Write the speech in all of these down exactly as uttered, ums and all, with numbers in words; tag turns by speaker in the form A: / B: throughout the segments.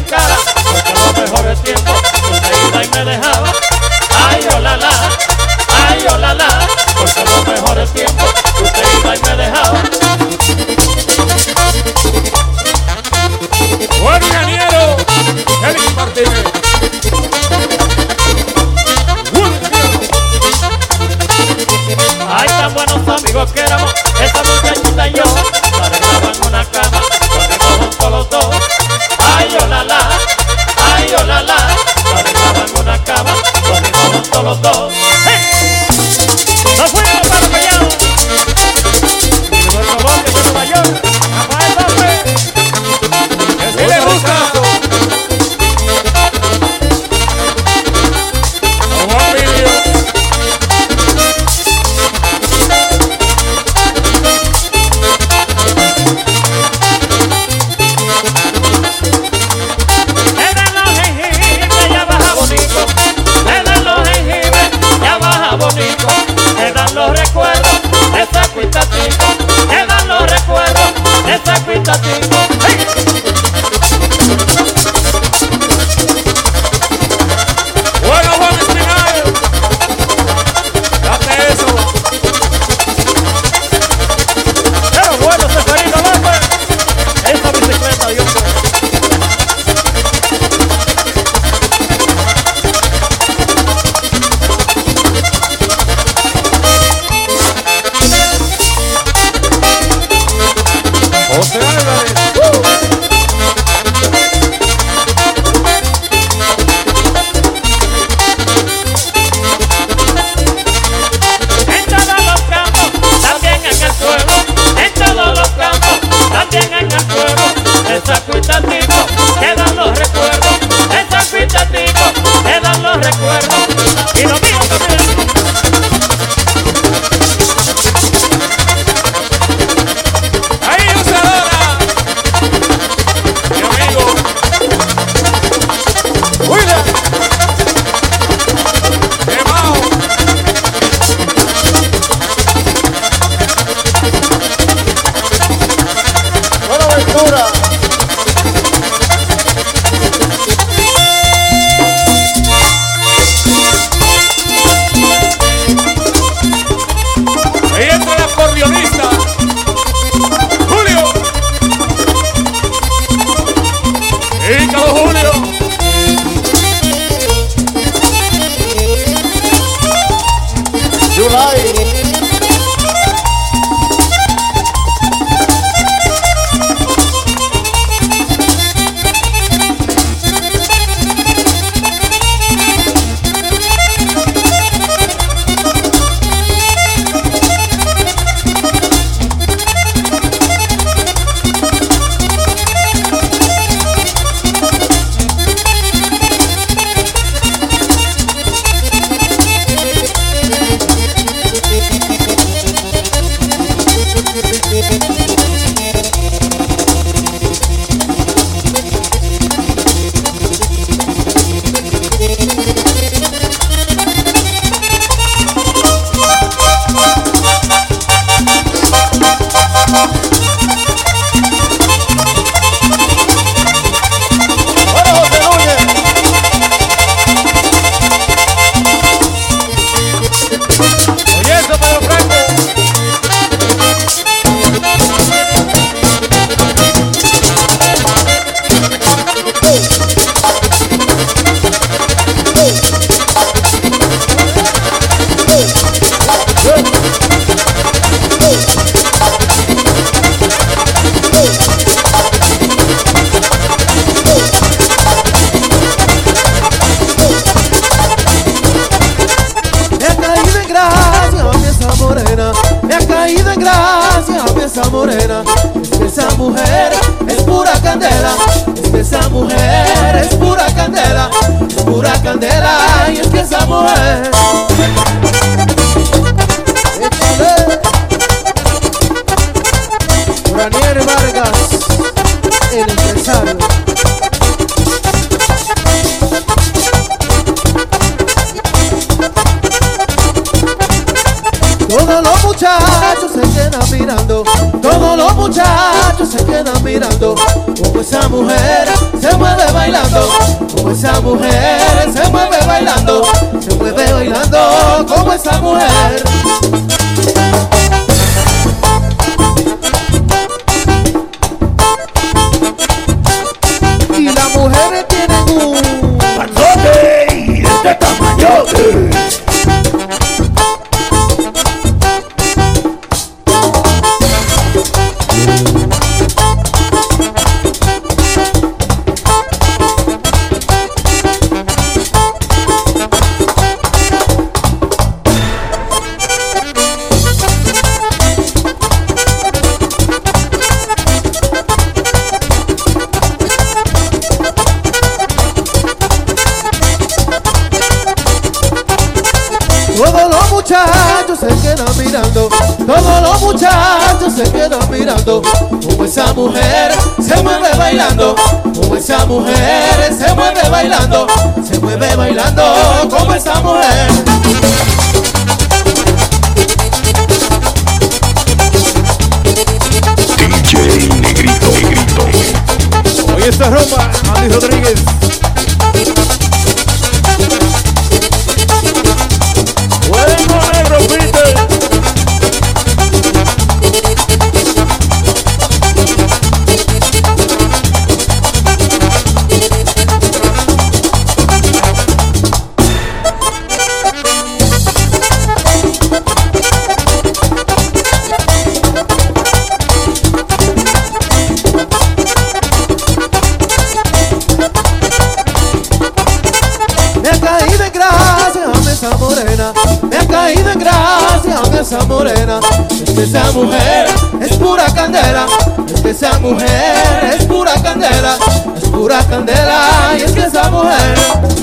A: cara, porque los mejores tiempos usted iba y me dejaba. Ay, oh la la, ay, oh la la, porque los mejores tiempos usted iba y me dejaba.
B: Buen ingeniero, Félix Martínez.
A: Ay, tan buenos amigos que éramos, esa muchachita y yo, nos arreglaban una cama, dormimos juntos los dos. Ay, oh la la, ay, oh la la, nos arreglaban una cama, dormimos juntos los dos. ¡Hey! ¡Nos fuimos para el Callao! Y nuestro bosque de Nueva York, Rafael López.
B: ¿Qué le gusta? Juan Video.
A: Eran los jengibes, ya baja bonito. Eran los jengibes, ya baja bonito. Quedan los recuerdos de esa cuitatico. Quedan los recuerdos de esa cuitatico. ¡Hey!
B: Bueno, Juan Espinal. Date eso.
A: Pero bueno, Seferino López, esa bicicleta, Dios mío.
B: José Álvarez.
A: En todos los campos, también en el pueblo. En todos los campos, también en el pueblo. Esa cuitatico, quedan los recuerdos. Esa cuitatico, quedan los recuerdos. Y lo mío también.
B: Ahí, José Adora. Mi amigo. William. Quemao.
A: Buenaventura.
B: Ahí entra el acordeonista. Julio. Ícaro Julio.
A: July.
C: morena, es que esa mujer es pura candela, es que esa mujer es pura candela, es pura candela, y es que esa mujer. Échale. Ranier Vargas, el empresario. Todos los muchachos se quedan mirando, todos los muchachos se quedan mirando, como esa mujer se mueve bailando. esa mujer. Y las mujeres tienen un
A: panzote y de este tamaño.
C: Todos los muchachos se quedan mirando, todos los muchachos se quedan mirando, como esa mujer se mueve bailando, como esa mujer se mueve bailando, se mueve bailando como esa mujer.
D: D J Negrito, Negrito.
B: Hoy esta ropa, Andy Rodríguez.
A: Bueno, negro, Peter.
C: Me ha caído en gracia a esa morena, me ha caído en gracia a esa morena. Es que esa mujer es pura candela, es que esa mujer es pura candela, es pura candela y es que esa mujer.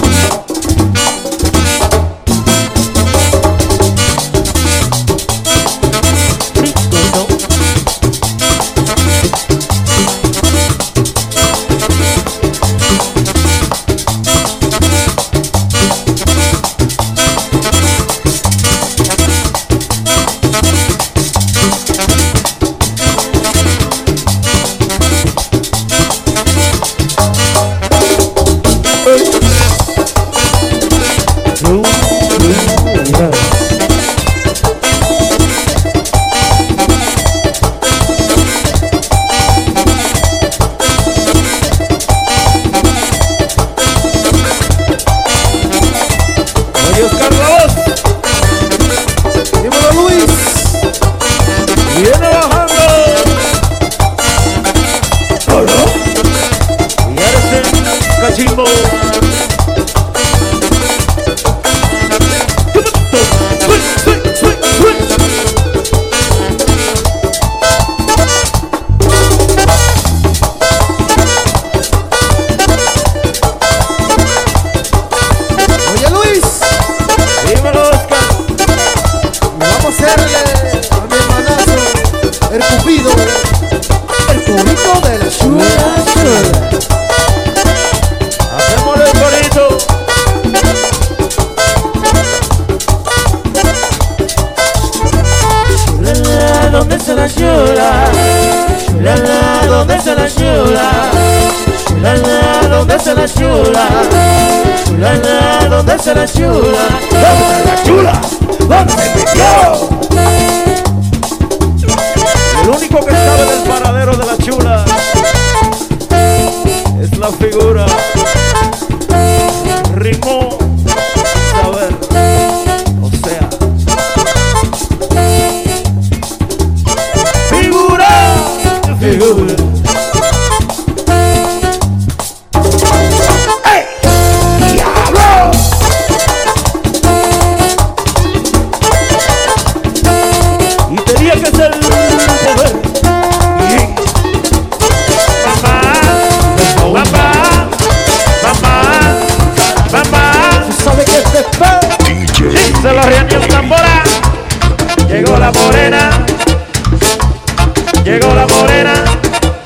A: Se lo reunió tambora. Llegó la morena, llegó la morena,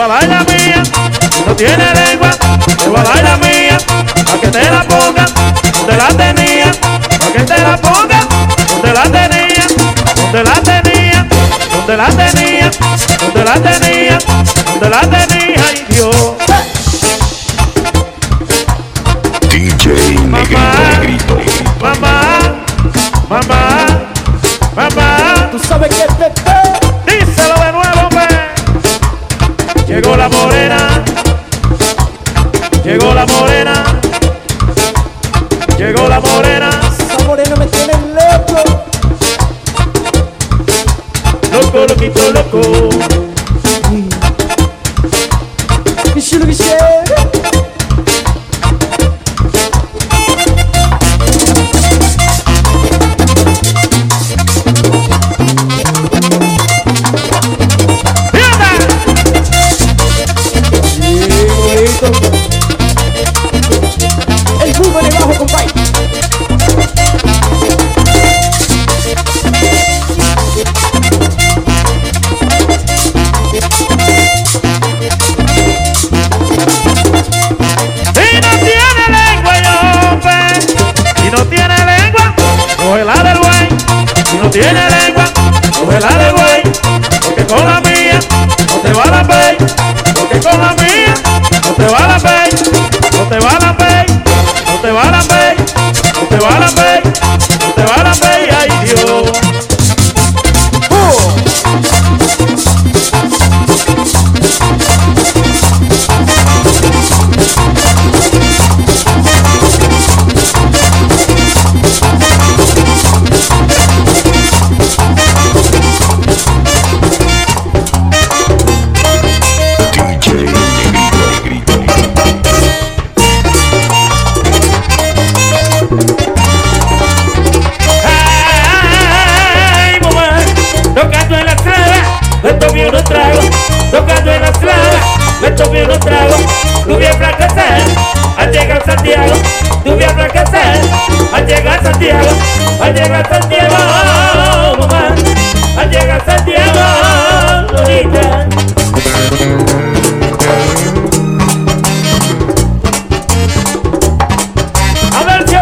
A: a dar la mía, no tiene lengua, te voy a dar la mía, pa' que te la ponga, donde la tenía, pa' que te la ponga, donde la tenía, donde la tenía, donde la tenía, donde la tenía, donde la tenía, ay Dios.
D: D J Negrito, Negrito.
A: Mamá, mamá, mamá,
C: Tú sabes que te te
A: díselo de nuevo, pues. Llegó la morena, llegó la morena, llegó la morena,
C: esa morena me tiene loco.
A: loco, loquito, loco.
C: Que chulo que cheiro. El fútbol de bajo, compadre.
A: Si no tiene lengua, yo, pues. Si no tiene lengua, cógela del güey. Si no tiene lengua, cógela del güey. Porque con la mía no te va la pay. Porque con la mía no te va la pay. No te va la pay. No te va la pay. No te va la pay. No te va la pay. Ay Dios.
D: D J Negrito, Negrito.
A: Ay, mamá, tocando en la estrada, me tomé unos tragos. Tocando en la estrada, me tomé unos tragos. Tuve a fracasar al llegar a Santiago. Tuve a fracasar al llegar a Santiago. Al llegar a Santiago, mamá. Al llegar a Santiago, ahorita. A ver, yo.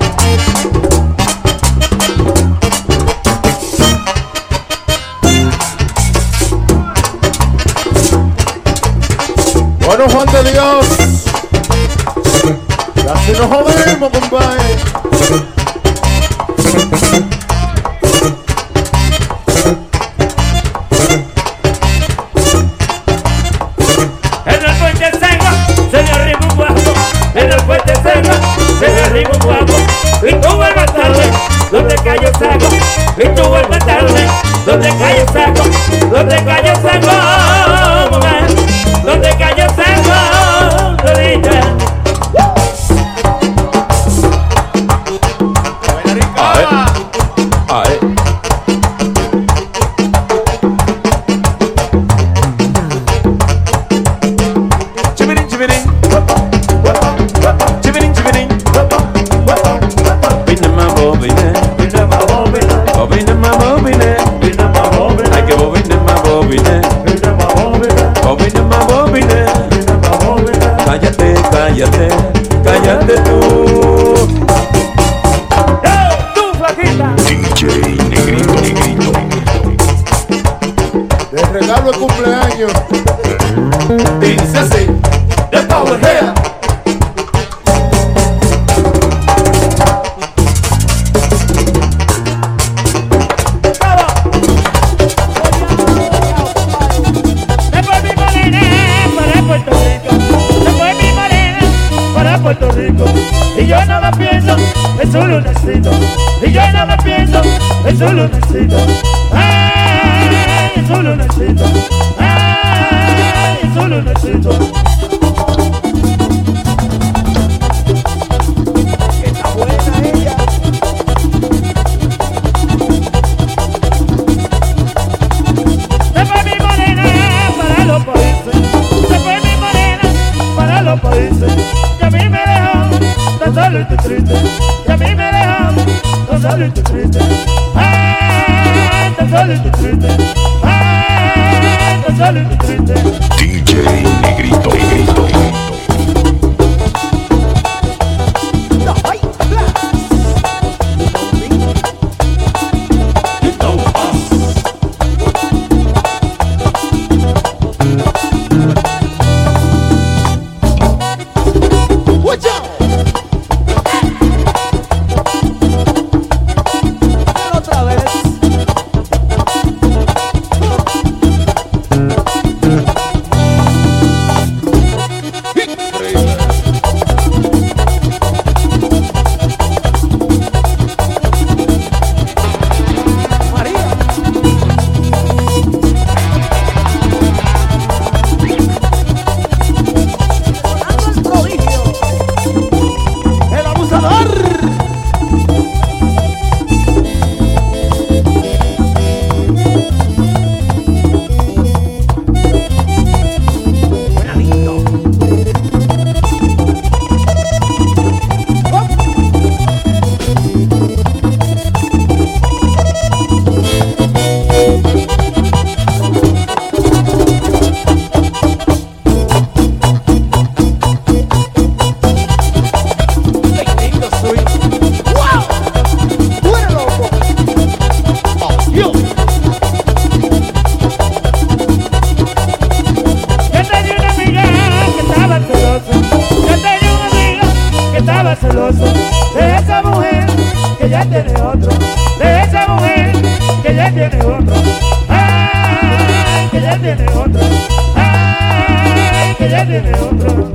B: Bueno, Juan de Dios. Casi nos jodemos, compadre.
A: En el puente Sengua se me arriba un guapo. En el puente Sengua se me arriba un guapo. Y tú vuelvas tarde, donde cayó saco. Y tú vuelvas tarde, donde cayó saco. Donde cayó saco, mujer. Donde cayó saco, Lolita.
D: Ae.
A: Chibirin, chibirin. Chibirin, chibirin.
D: Bobine ma bobine,
A: Vine ma bobina,
D: bobine ma bobine,
A: vine ma bobina,
D: ay que bobine ma bobine,
A: vine ma bobina,
D: bobine ma bobine.
A: vine ma bobina.
D: Cállate, cállate, cállate tú.
A: ¡Eh, tú, flaquita!
D: D J Negrito, Negrito.
B: De regalo de cumpleaños. Dice así.
A: The power here. Se fue mi morena para Puerto Rico. Se fue mi morena para Puerto Rico. Y yo no la pienso, es solo un éxito. Y yo no la pienso, es solo un éxito. Ay, es solo un éxito. Ay, es solo un éxito.
C: Está buena ella.
A: Se fue mi morena para los países. Se fue mi morena para los países. Y a mí me dejó tan solo y tan triste. Y a mí me dejó tan solo y tan triste. Ay, tan solo y tan triste. Ay, tan solo y tan triste.
D: D J
C: Otra vez.
E: celoso de esa mujer que ya tiene otro, de esa mujer que ya tiene otro, ay, que ya tiene otro, ay, que ya tiene otro.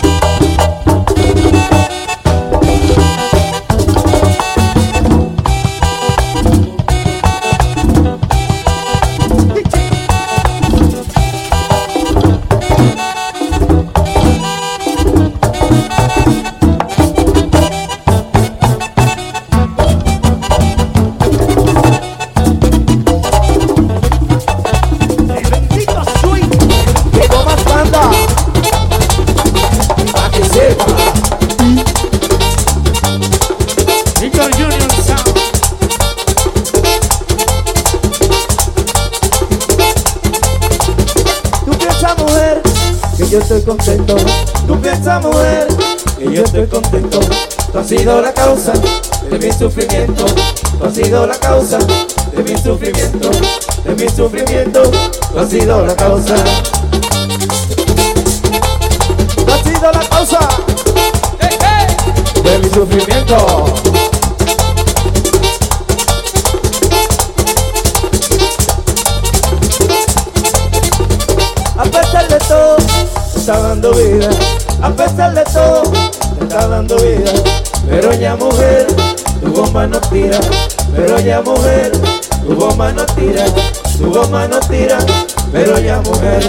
C: Yo estoy contento, tú piensas mujer, que yo estoy contento. Tú has sido la causa de mi sufrimiento, tú has sido la causa de mi sufrimiento, de mi sufrimiento, tú has sido la causa. Tú has sido la causa de mi sufrimiento. A pesar de todo, te está dando vida. A pesar de todo, te está dando vida. Pero ya mujer, tu goma no tira. Pero ya mujer, tu goma no tira. Tu goma no tira, pero ya mujer.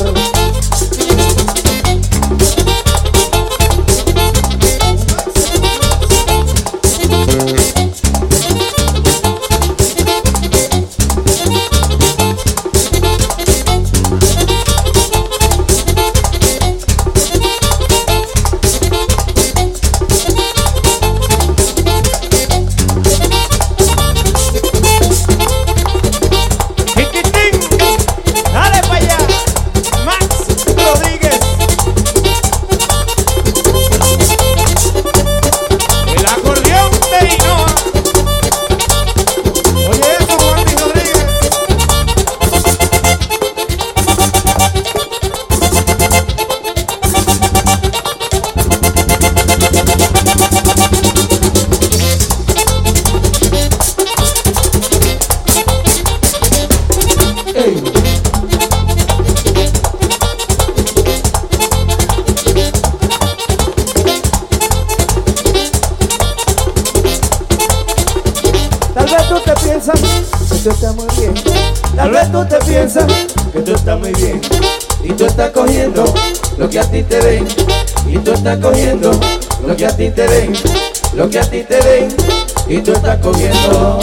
C: Que tú estás muy bien. Tal vez tú te piensas que tú estás muy bien. Y tú estás cogiendo lo que a ti te den. Y tú estás cogiendo lo que a ti te den. Lo que a ti te den. Y tú estás cogiendo.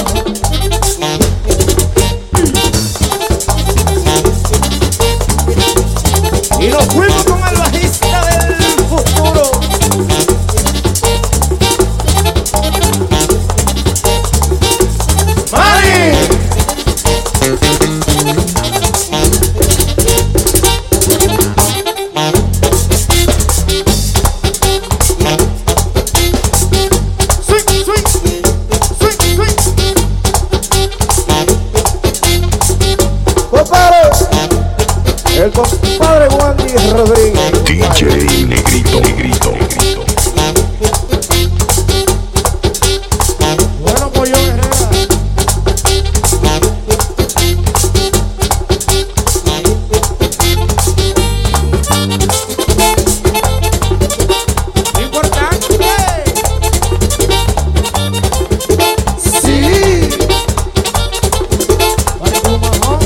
C: Y nos fuimos con el bajista del futuro. el compadre Wandy Rodríguez.
D: D J Negrito, Negrito, Negrito.
B: Bueno, pues yo Herrera. Importante.
C: Sí.
B: Vale, como mamón.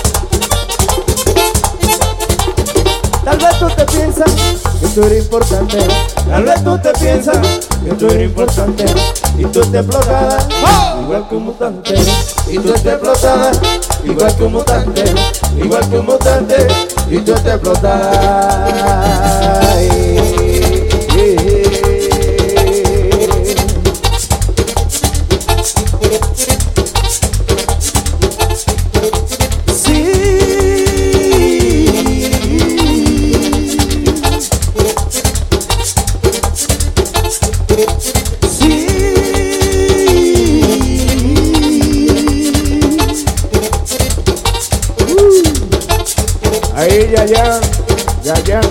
C: Tal vez tú te piensas que tú eres importante. Tal vez tú te piensas que tú eres importante. Y tú te explotas igual que un mutante. Y tú te explotas igual que un mutante. Igual que un mutante. Y tú te explotas. Ahí, ya, ya, ya, ya.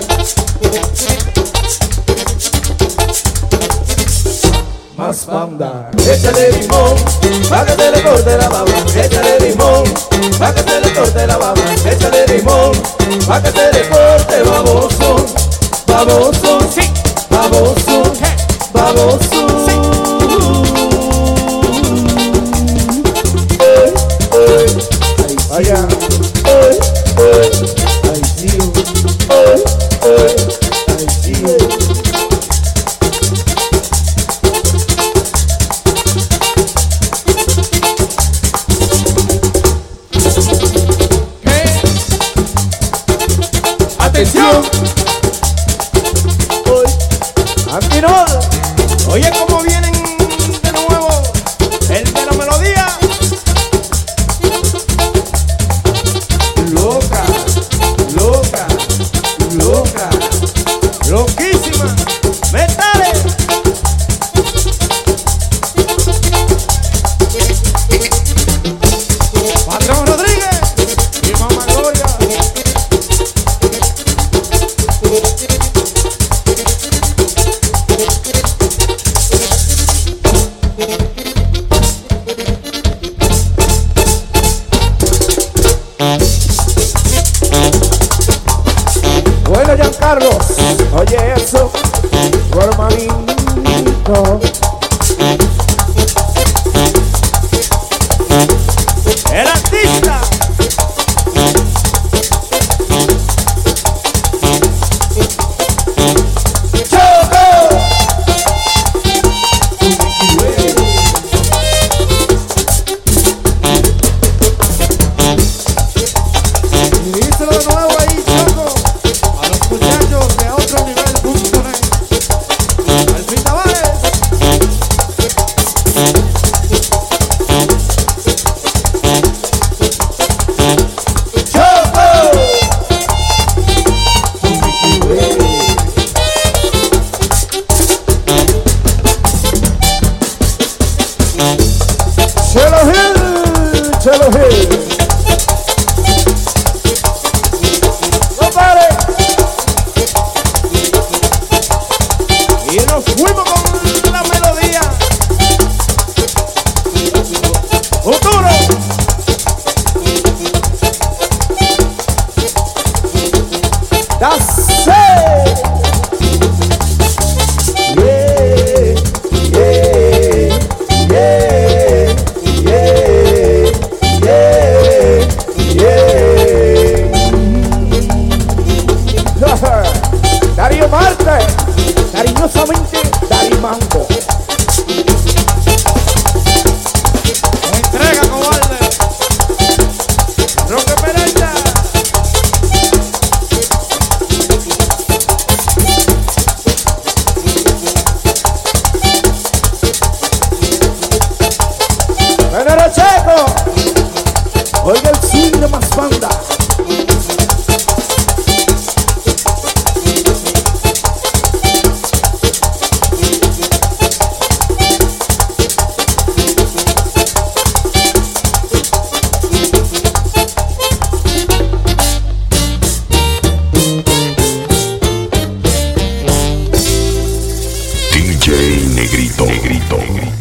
C: Más banda. Échale limón, pa' que se le corte la baba. Échale limón, pa' que se le corte la baba. Échale limón, pa' que se le corte baboso. Baboso, sí. Baboso, baboso. Sí. Eh, eh. Vaya. Eh, eh. Ay, tío. Eh, eh. Ay, tío.
B: Atención.
C: Antinol.
B: Oye, cómo vienen de nuevo el de la melodía.
C: Loca, loca, loca.
B: Loquísima. Metales. Patrón Rodríguez y Mamá Gloria.
D: negrito, negrito.